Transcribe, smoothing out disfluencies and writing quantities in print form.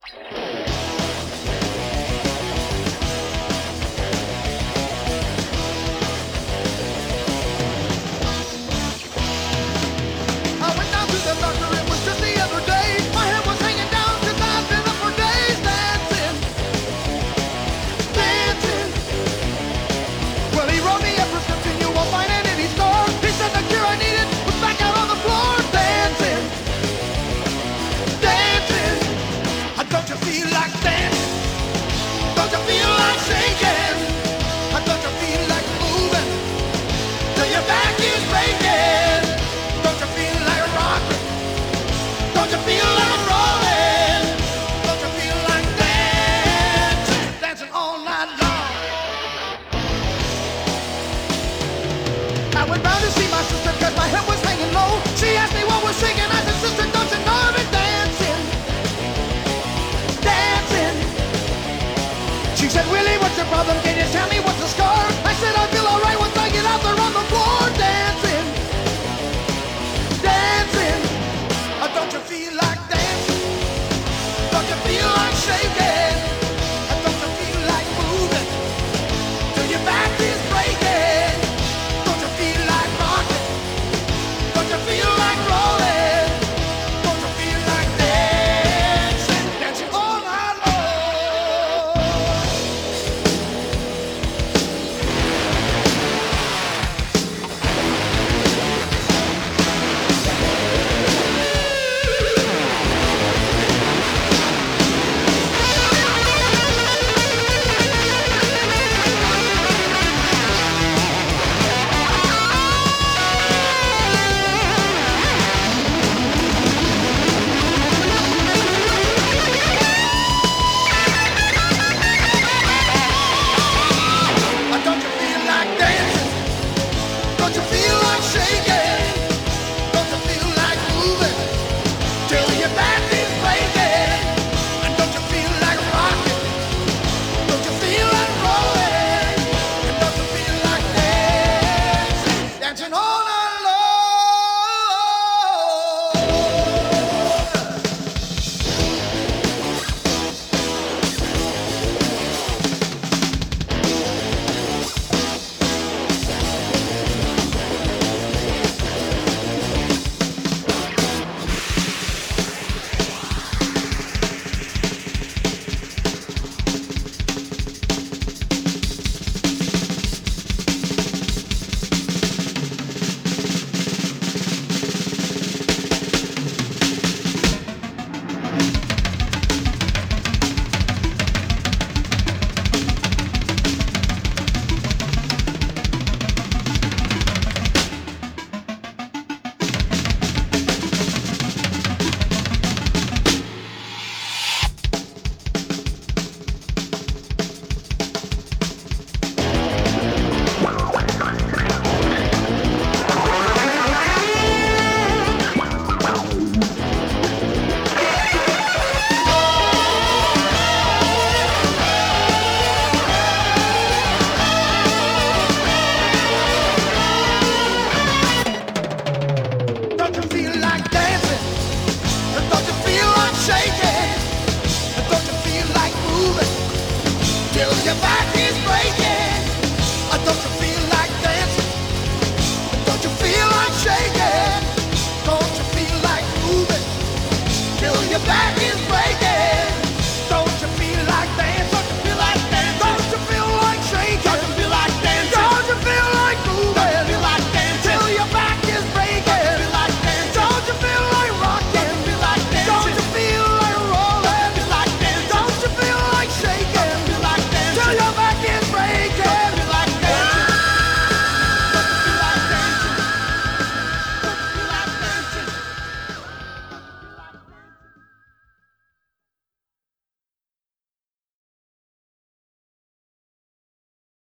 I went down to the doctor, it was just the other day. My head was hanging down 'cause I've been up for days dancing, dancing. Well, he wrote me a prescription you won't find in any store. He said the cure I needed was back out on the floor, dancing, dancing. Don't you feel like dancing? Don't you feel like shaking? Don't you feel like moving till your back is breaking? Don't you feel like rocking? Don't you feel like rolling? Don't you feel like dancing, dancing all night long? I went round to see my sister 'cause my head was hanging low. She asked me what was shaking. I said, sister, don't you know I've been dancing, dancing? She said, Willie, what's your problem? Can you tell me what's the score? I said, I feel alright once I get out there on the floor, dancing, dancing. Don't you feel like dancing? Don't you feel like shaking? Don't you feel like moving till your back is breaking? Don't you feel like rocking? Don't you feel like rolling? Don't you feel like dancing, dancing all night long? Don't you feel like dancing? Don't you feel like shaking? Don't you feel like moving till your back is breaking? And don't you feel like rocking? Don't you feel like rolling? And don't you feel like dancing, dancing all night long? Don't you feel like dancing? Don't you feel like shaking? Don't you feel like moving till your back